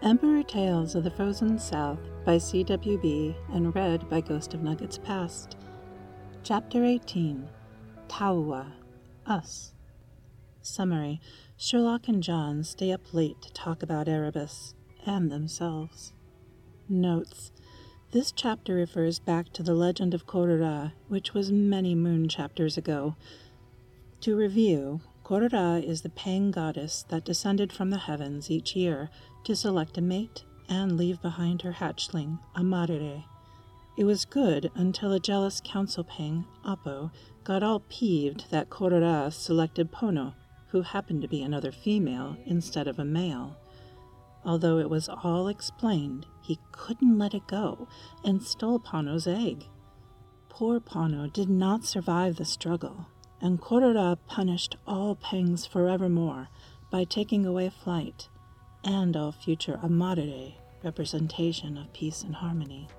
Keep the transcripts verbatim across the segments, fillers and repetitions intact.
Emperor Tales of the Frozen South by C W B and read by Ghost of Nuggets Past. Chapter eighteen. Tauwa, Us. Summary. Sherlock and John stay up late to talk about Erebus and themselves. Notes. This chapter refers back to the legend of Korora, which was many moon chapters ago. To review, Korora is the Pang goddess that descended from the heavens each year to select a mate and leave behind her hatchling, a marere. It was good until a jealous council Pang, Apo, got all peeved that Korora selected Pono, who happened to be another female instead of a male. Although it was all explained, he couldn't let it go and stole Pono's egg. Poor Pono did not survive the struggle, and Korora punished all Pangs forevermore by taking away flight and all future Amarere, representation of peace and harmony.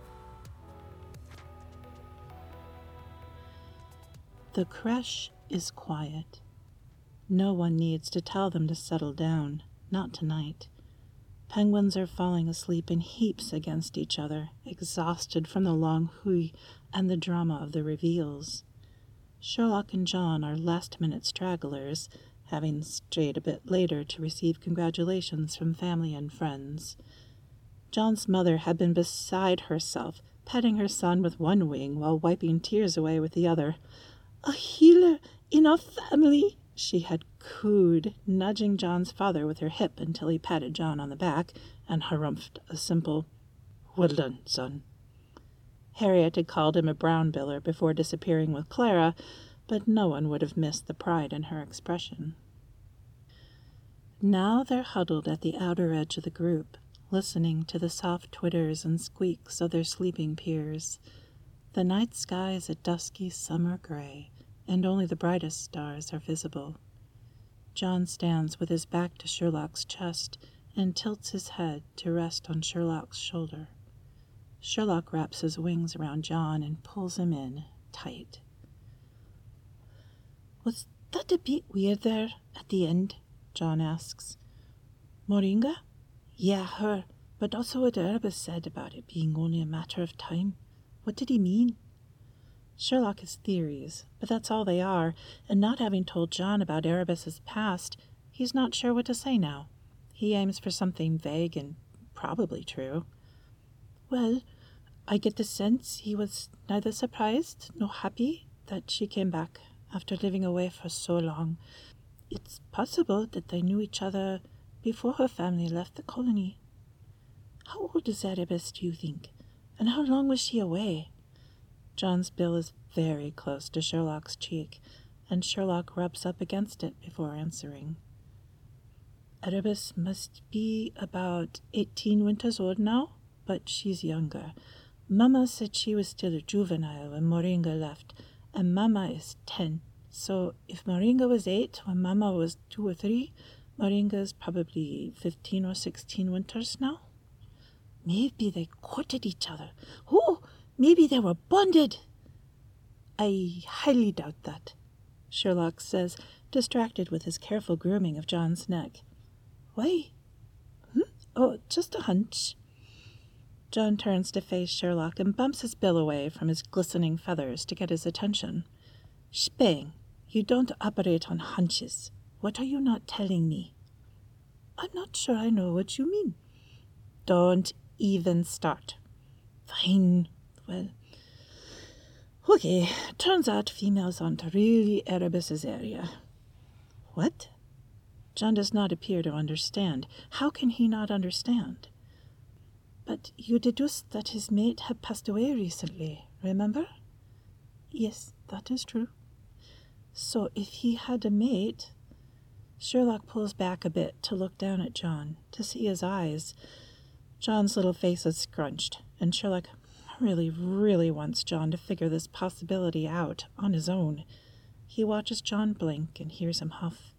The creche is quiet. No one needs to tell them to settle down, not tonight. Penguins are falling asleep in heaps against each other, exhausted from the long hui and the drama of the reveals. Sherlock and John are last-minute stragglers, having strayed a bit later to receive congratulations from family and friends. John's mother had been beside herself, petting her son with one wing while wiping tears away with the other. "A healer in our family," she had cooed, nudging John's father with her hip until he patted John on the back and harumphed a simple, "Well done, son." Harriet had called him a brown biller before disappearing with Clara, but no one would have missed the pride in her expression. Now they're huddled at the outer edge of the group, listening to the soft twitters and squeaks of their sleeping peers. The night sky is a dusky summer gray, and only the brightest stars are visible. John stands with his back to Sherlock's chest and tilts his head to rest on Sherlock's shoulder. Sherlock wraps his wings around John and pulls him in, tight. "Was that a bit weird there, at the end?" John asks. "Moringa? Yeah, her, but also what Erebus said about it being only a matter of time. What did he mean?" Sherlock has theories, but that's all they are, and not having told John about Erebus's past, he's not sure what to say now. He aims for something vague and probably true. "Well, I get the sense he was neither surprised nor happy that she came back after living away for so long. It's possible that they knew each other before her family left the colony. How old is Erebus, do you think? And how long was she away?" John's bill is very close to Sherlock's cheek, and Sherlock rubs up against it before answering. "Erebus must be about eighteen winters old now, but she's younger. Mama said she was still a juvenile when Moringa left, and Mama is ten. So if Moringa was eight when Mama was two or three, Moringa's probably fifteen or sixteen winters now. Maybe they courted each other. Oh, maybe they were bonded." "I highly doubt that," Sherlock says, distracted with his careful grooming of John's neck. "Why?" Hmm? "Oh, just a hunch." John turns to face Sherlock and bumps his bill away from his glistening feathers to get his attention. "Spang, you don't operate on hunches. What are you not telling me?" "I'm not sure I know what you mean." "Don't even start." "Fine. Well, okay, turns out females aren't really Erebus's area." "What?" John does not appear to understand. How can he not understand? "But you deduced that his mate had passed away recently, remember?" "Yes, that is true." "So if he had a mate—" Sherlock pulls back a bit to look down at John, to see his eyes. John's little face is scrunched, and Sherlock really, really wants John to figure this possibility out on his own. He watches John blink and hears him huff.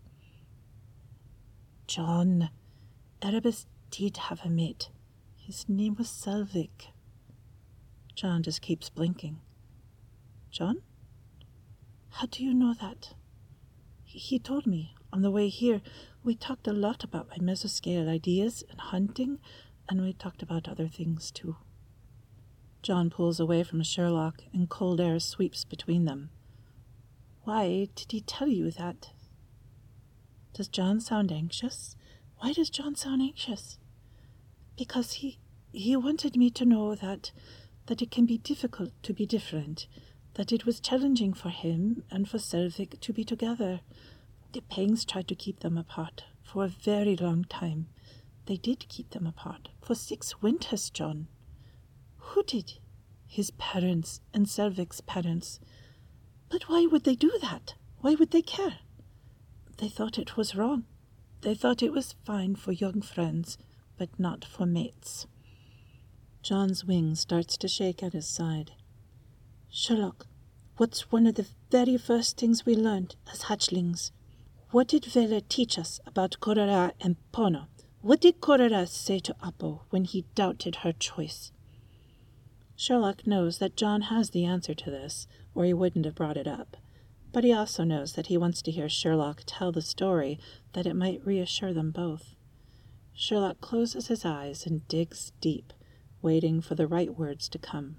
"John, Erebus did have a mate. His name was Selvig." John just keeps blinking. "John? How do you know that?" He told me On the way here, we talked a lot about my mesoscale ideas and hunting, and we talked about other things too. John pulls away from Sherlock, and cold air sweeps between them. Why did he tell you that? Does John sound anxious? Why does John sound anxious? Because he he wanted me to know that that it can be difficult to be different, that it was challenging for him and for Selvig to be together. The Pengs tried to keep them apart for a very long time. They did keep them apart for six winters, John. Who did? His parents and Selvig's parents. But why would they do that? Why would they care? They thought it was wrong. They thought it was fine for young friends, but not for mates. John's wing starts to shake at his side. Sherlock, what's one of the very first things we learned as hatchlings? What did Vela teach us about Korara and Pono? What did Korara say to Apo when he doubted her choice? Sherlock knows that John has the answer to this, or he wouldn't have brought it up. But he also knows that he wants to hear Sherlock tell the story, that it might reassure them both. Sherlock closes his eyes and digs deep, waiting for the right words to come.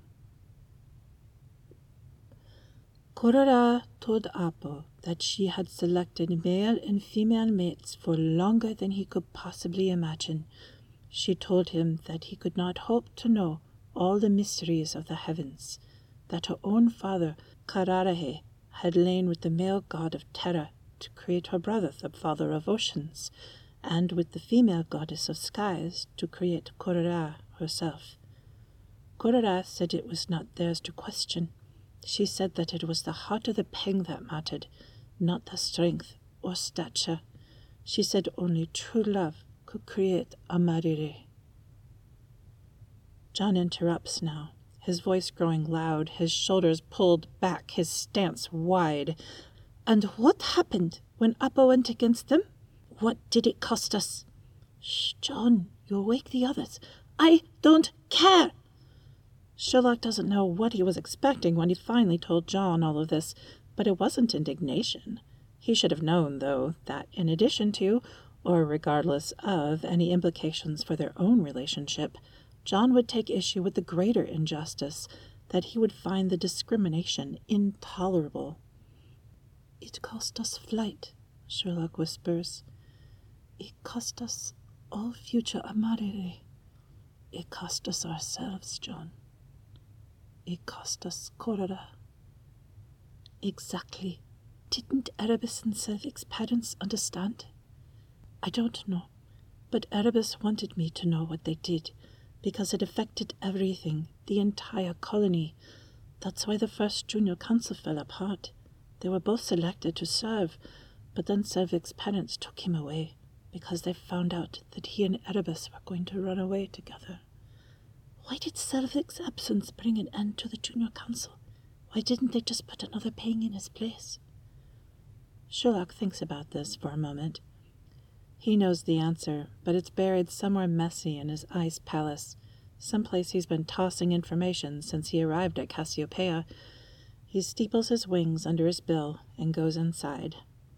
Korara told Apo that she had selected male and female mates for longer than he could possibly imagine. She told him that he could not hope to know all the mysteries of the heavens, that her own father, Kararahe, had lain with the male god of terror to create her brother, the father of oceans, and with the female goddess of skies to create Korara herself. Korara said it was not theirs to question. She said that it was the heart of the Peng that mattered, not the strength or stature. She said only true love could create a Marire. John interrupts now, his voice growing loud, his shoulders pulled back, his stance wide. And what happened when Apo went against them? What did it cost us? Shh, John, you'll wake the others. I don't care! Sherlock doesn't know what he was expecting when he finally told John all of this, but it wasn't indignation. He should have known, though, that in addition to, or regardless of, any implications for their own relationship, John would take issue with the greater injustice, that he would find the discrimination intolerable. It cost us flight, Sherlock whispers. It cost us all future Amarere. It cost us ourselves, John. It cost us Korara. Exactly. Didn't Erebus and Selvig's parents understand? I don't know, but Erebus wanted me to know what they did, because it affected everything, the entire colony. That's why the first junior council fell apart. They were both selected to serve, but then Selvig's parents took him away, because they found out that he and Erebus were going to run away together. Why did Selvig's absence bring an end to the junior council? Why didn't they just put another Peng in his place? Sherlock thinks about this for a moment. He knows the answer, but it's buried somewhere messy in his ice palace, someplace he's been tossing information since he arrived at Cassiopeia. He steeples his wings under his bill and goes inside.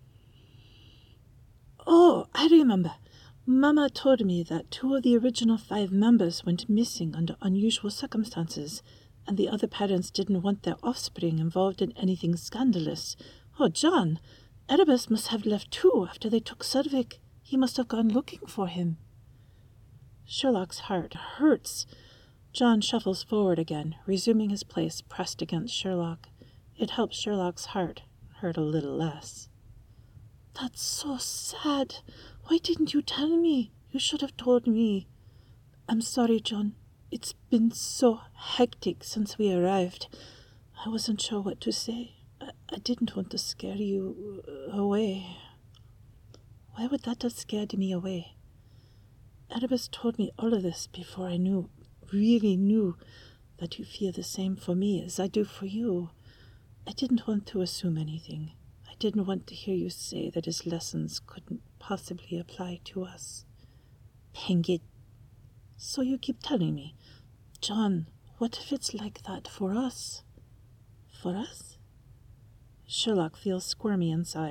Oh, I remember. Mama told me that two of the original five members went missing under unusual circumstances, and the other parents didn't want their offspring involved in anything scandalous. Oh, John, Erebus must have left too after they took Selvig. He must have gone looking for him. Sherlock's heart hurts. John shuffles forward again, resuming his place pressed against Sherlock. It helps Sherlock's heart hurt a little less. That's so sad. Why didn't you tell me? You should have told me. I'm sorry, John. It's been so hectic since we arrived. I wasn't sure what to say. I, I didn't want to scare you away. Why would that have scared me away? Erebus told me all of this before I knew, really knew, that you feel the same for me as I do for you. I didn't want to assume anything. I didn't want to hear you say that his lessons couldn't possibly apply to us. Pengit. So you keep telling me, John, what if it's like that for us? For us? Sherlock feels squirmy inside,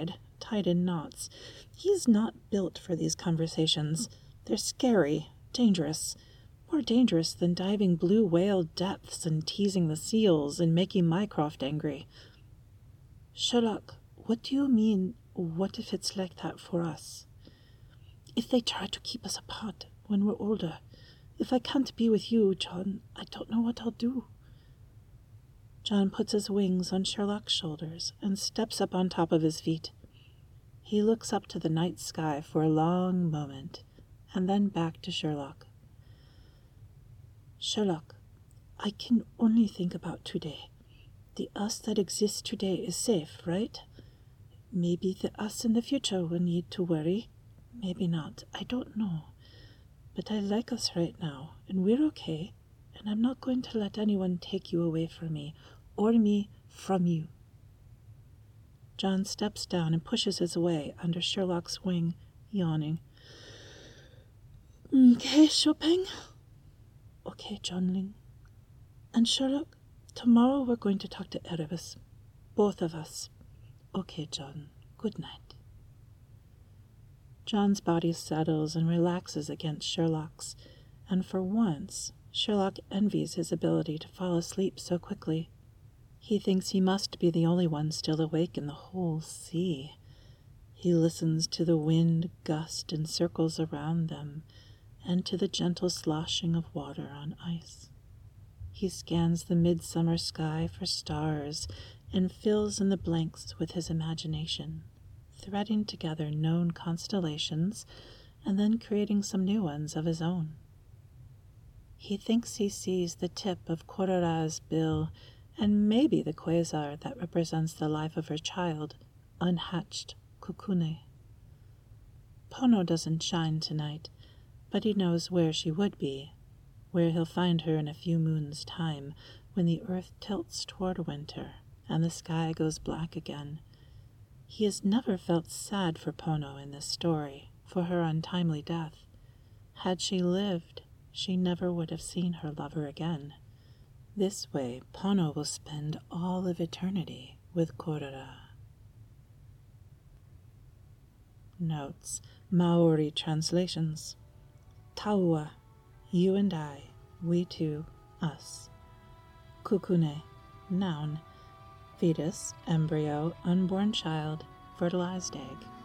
tied in knots. He's not built for these conversations. They're scary, dangerous, more dangerous than diving blue whale depths and teasing the seals and making Mycroft angry. Sherlock, what do you mean, what if it's like that for us? If they try to keep us apart when we're older, if I can't be with you, John, I don't know what I'll do. John puts his wings on Sherlock's shoulders and steps up on top of his feet. He looks up to the night sky for a long moment, and then back to Sherlock. Sherlock, I can only think about today. The us that exists today is safe, right? Maybe the us in the future will need to worry. Maybe not. I don't know. But I like us right now, and we're okay, and I'm not going to let anyone take you away from me, or me from you. John steps down and pushes his way under Sherlock's wing, yawning. Okay, Chopin? Okay, Johnling. And Sherlock, tomorrow we're going to talk to Erebus. Both of us. Okay, John. Good night. John's body settles and relaxes against Sherlock's, and for once, Sherlock envies his ability to fall asleep so quickly. He thinks he must be the only one still awake in the whole sea. He listens to the wind gust in circles around them, and to the gentle sloshing of water on ice. He scans the midsummer sky for stars and fills in the blanks with his imagination, threading together known constellations and then creating some new ones of his own. He thinks he sees the tip of Corara's bill and maybe the quasar that represents the life of her child, unhatched Kukune. Pono doesn't shine tonight, but he knows where she would be, where he'll find her in a few moons' time, when the earth tilts toward winter and the sky goes black again. He has never felt sad for Pono in this story, for her untimely death. Had she lived, she never would have seen her lover again. This way, Pono will spend all of eternity with Corara. Notes. Maori translations. Taua, you and I, we two, us. Kukune, noun. Fetus, embryo, unborn child, fertilized egg.